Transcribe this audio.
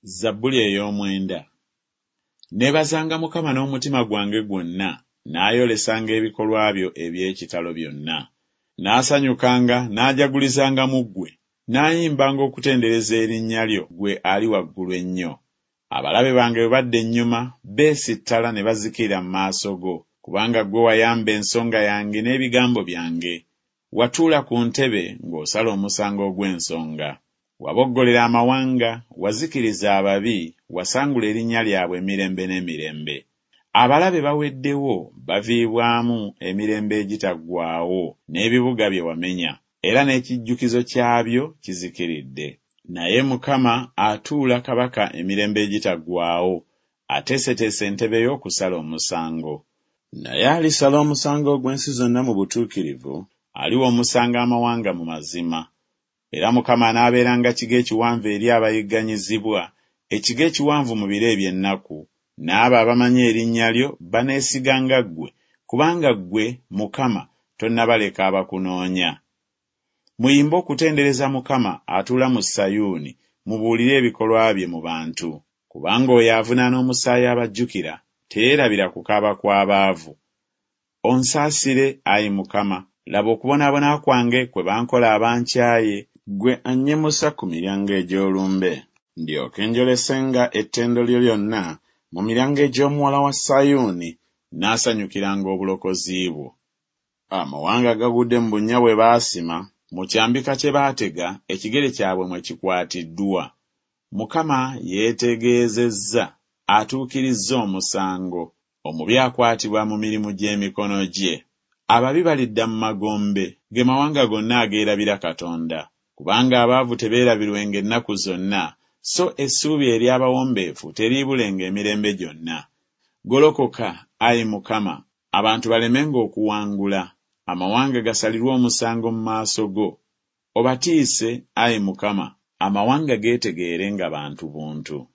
Zabbuli ey'omwenda. Neebazanga Mukama n'omutima gwange gwonna, n'ayolesanga ebikolwa byo eby'ekitalo byonna. N'asanyukanga, n'ajagulizanga mu ggwe, n'ayimbanga okutendereza erinnya lyo, ggwe ali waggulu ennyo. Abalabe bange bwe badda ennyuma, beesittala ne bazikira mu maaso go, kubanga ggwe wayamba ensonga yange n'ebigambo byange. Watuula ku ntebe ng'osala omusango ogw'ensonga. Waboggolera amawanga, wazikiriza ababi, wasangula erinnya lyabwe emirembe n'emirembe. Abalabe baweddewo, baviibwamu emirembe egitaggwaawo n'ebibuga bye wamenya, era n'ekijjukizo kyabyo kizikiridde. Naye Mukama atuula kabaka emirembe egitaggwaawo, ateeseteese entebe y'okusala omusango. Naye alisala omusango ogw'ensi zonna mu butuukirivu, aliwa omusango amawanga mu mazima. Era Mukama anaabeeranga kigo ekiwanvu eri abayigganyizibwa, ekigo ekiwanvu mu biro eby'ennaku. N'abo abamanyi erinnya lyo baneesiganga ggwe, kubanga ggwe, Mukama, tonnabaleka abakunoonya. Muyimbe okutendereza Mukama atuula mu Sayuuni, mubuulire ebikolwa bye mu bantu. Kubanga oyo avunaana omusaayi abajjukira, teyeerabira kukaaba kw'abaavu. Onsaasire, Ayi Mukama, laba okubonaabona kwange kwe bankola abankyaye, ggwe annyimusa ku miryango egy'olumbe. Ndyoke njolesenga ettendo lyo lyonna mu miryango egy'omuwala wa Sayuuni, n'asanyukiranga obulokozi bwo. Amawanga gagudde mu bunnya bwe baasima, mu kyambika kye baatega, ekigere kyabwe mwe kikwatiddwa. Mukama yeetegeezezza, atuukirizza omusango. Omubi akwatibwa mu mirimu gy'emikono gye. Ababi balidda mu magombe, ge mawanga gonna ageerabira Katonda. Kubanga abaavu tebeerabirwenga ennaku zonna, so essuubi eri abawombeefu teriibulenga emirembe gyonna. Golokoka, Ayi Mukama, abantu balemenga okuwangula, amawanga gasalirwe omusango mu maaso go. Obatiise, Ayi Mukama, amawanga geetegeere nga bantu buntu.